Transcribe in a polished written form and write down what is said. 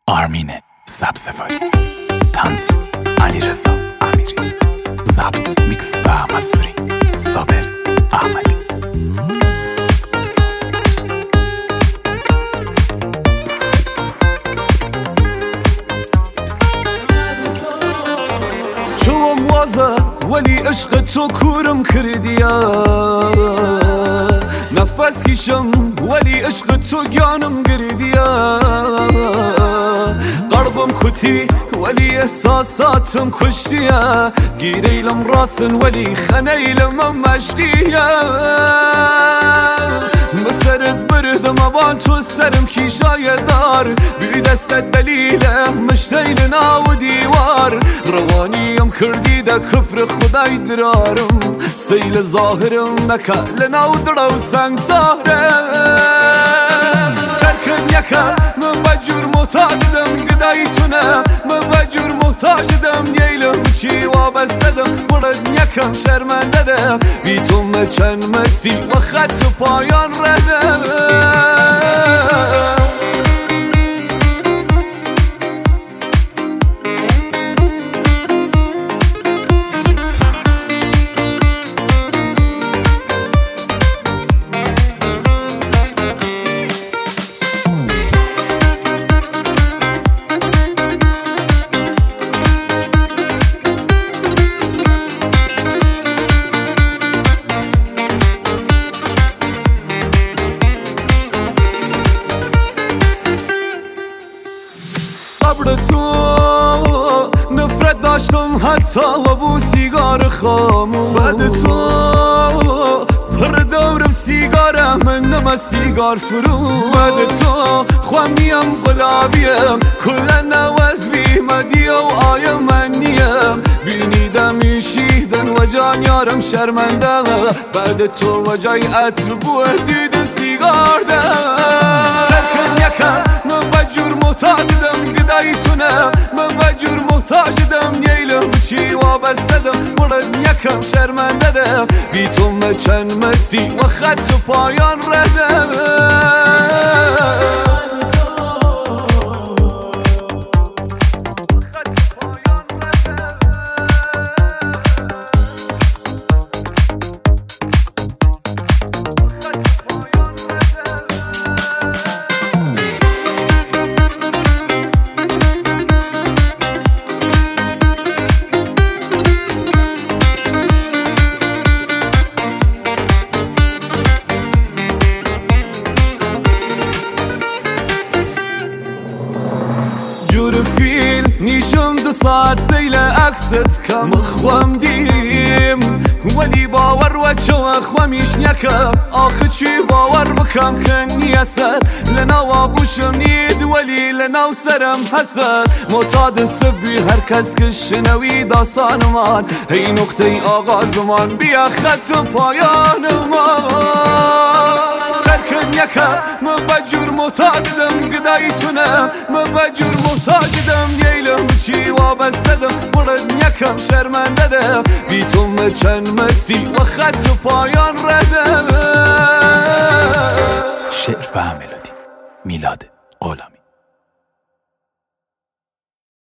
آرمین سبزواری، تنظیم علیرضا امیری، ضبط میکس و مستری صابر احمدی. چوم وازه ولی عشق تو کورم کردیا، نفس کشم ولی عشق تو گانم گردیا، قلبم کتی ولی احساساتم کشتیا، گیریلم راسن ولی خنیلم مشقیا، بسرت بردم ابان تو سرم کیشای دار، بی دست دلیلم مشتیل ناو دیوار، روانیم کردی ده کفر خدای درارم، سیل ظاهرم نکه لناو درو سنگ زهرم، ترکم یکه من بجور محتاجدم گدایی تونه، من بجور محتاجدم دیلم چی وابستدم، برد یکم شرمنده ده بی تو چند متری و خط پایان ردم. صبر تو نفرت داشتم حتی و بو سیگار خامو، بعد تو پر دورم سیگارم من نما سیگار فرو، بعد تو خوامیم قلابیم کلن نوز بیمدی و آیم من نیم، بینیدم ایشیدن و جان یارم شرمنده، بعد تو و جای عطر بو دید سیگار ده، ترکم یکم من بجور محتاجدم گدایی تونه، من بجور محتاجدم دیلم چی وابستدم، برد یکم شرمنده ده بی تو چند متری و خط پایان ردم. جور فیل نیشم 2 ساعت سیل عکست کم خوام دیم، ولی باور و چو خوامیش نکم، آخه چی باور بکم که نیست لناو آبوشم نید ولی لناو سرم حسد، معتاد سبی هر کس که شنوی داستان من، هی نقطه آغازمان بیا خط پایان من، ترکم یکم من بجور محتاجدم گدایی تونه، من بجور محتاجدم دیلم چی وابستدم، برد یکم شرمنده ده بی تو چند متری و خط پایان ردم. شعر و ملودی میلاد غلامی.